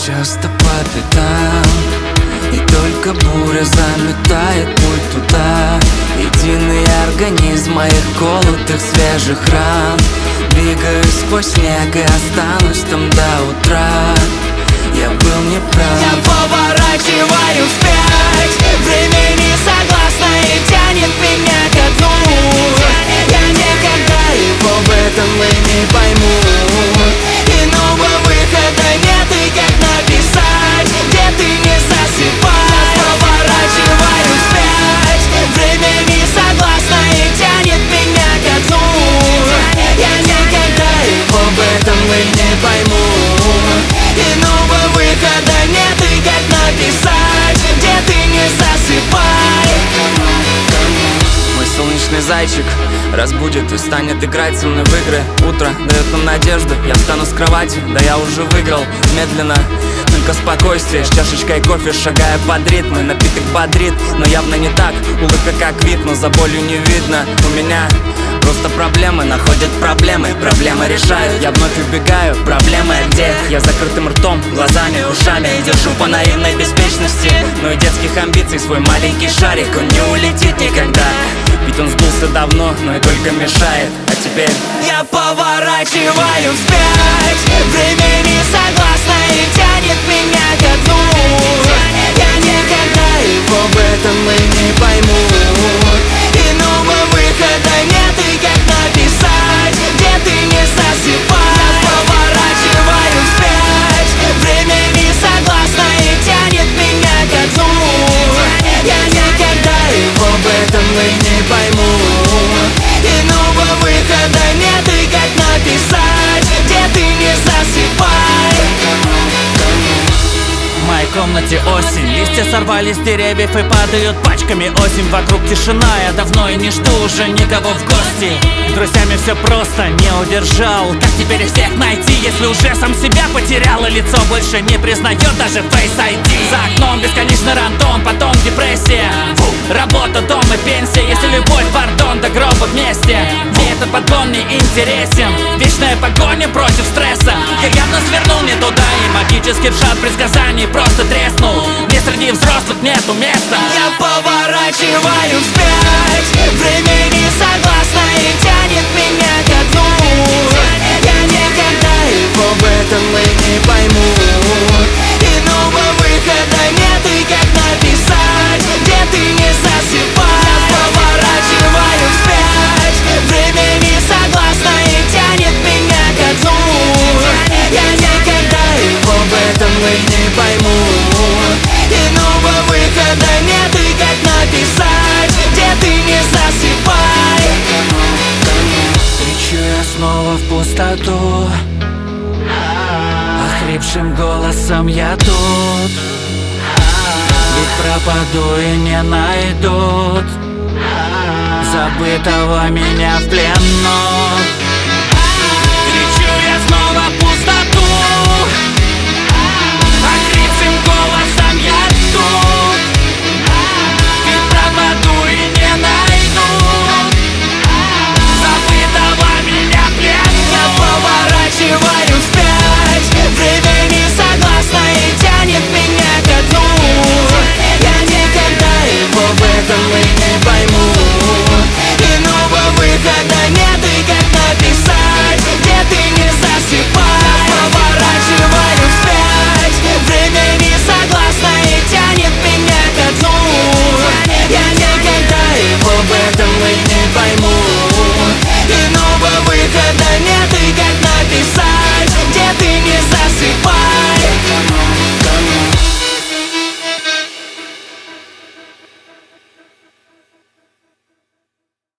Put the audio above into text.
часто по пятам, и только буря заметает путь туда. Единый организм моих колотых свежих ран. Двигаюсь сквозь снег и останусь там до утра. Я был неправ. Я поворачиваю вспять, время не согласно и тянет меня ко дну. Я никогда его в этом и не пойму. Иного выхода нет, и как написать, где ты не засыпай. Я поворачиваю вспять, время не согласно и тянет меня ко дну. Я никогда его в этом и не пойму. Иного выхода нет, и как написать, где ты не засыпай. Мой солнечный зайчик разбудит и станет играть со мной в игры. Утро дает нам надежду, я встану с кровати, да я уже выиграл. Медленно, только спокойствие, с чашечкой кофе шагая под ритм. Напиток бодрит, но явно не так. Улыбка как вид, но за болью не видно. У меня просто проблемы находят проблемы, проблемы решают. Я вновь убегаю, проблемы где? Я закрытым ртом, глазами, ушами держу по наивной беспечности, но и детских амбиций свой маленький шарик. Он не улетит никогда, ведь он сдулся давно, но и только мешает. А теперь я поворачиваю вспять, время не согласно и тянет меня ко дну. Я никогда его в этом и не пойму. Иного выхода нет, и как написать, где ты не засыпай. Я поворачиваю вспять, время не согласно и тянет меня ко дну. Я никогда его в этом и не пойму. Иного выхода нет, и как написать, где ты не засыпай. В моей комнате осень, листья сорвались с деревьев и падают пачками. Осень, вокруг тишина, я давно и не жду уже никого в гости. С друзьями все просто, не удержал. Как теперь всех найти, если уже сам себя потерял? И лицо больше не признает даже Face ID. За окном бесконечный рандом, потом депрессия. Работа, дом и пенсия. Если любовь, пардон, до гроба вместе. Мне этот подгон не интересен. Вечная погоня против стресса. Я явно свернул не туда, и магический ржад предсказаний просто треснул. Мне среди взрослых нету места. Я поворачиваю вспять, время не согласно и тянет меня ко дну. Я никогда его в этом и не пойму. Иного выхода нет, и как написать, где ты не засыпай. Я поворачиваю вспять, время не согласно и тянет меня ко дну. Я никогда его в этом и не пойму. Иного выхода нет, и как написать, где ты не засыпай. кричу я снова в пустоту, охрипшим голосом я тут. Ведь пропаду и не найдут забытого меня в плену.